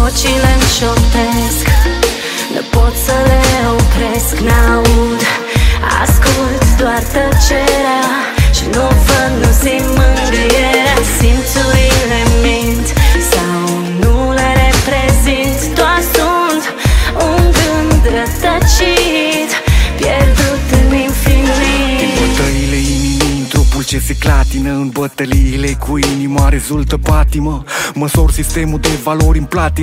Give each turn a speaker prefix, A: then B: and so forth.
A: vocile-mi șoptesc, nu pot să le opresc, n-aud, ascult doar tăcerea și nu văd, nu simt mângâierea. Simțurile mint sau nu le reprezint, doar sunt un gând rătăcit, pierdut în infinit.
B: Din bătăile inimii, în trupul ce se clatină, în bătăliile cu inima rezultă patimă. Măsor sistemul de valori în platină.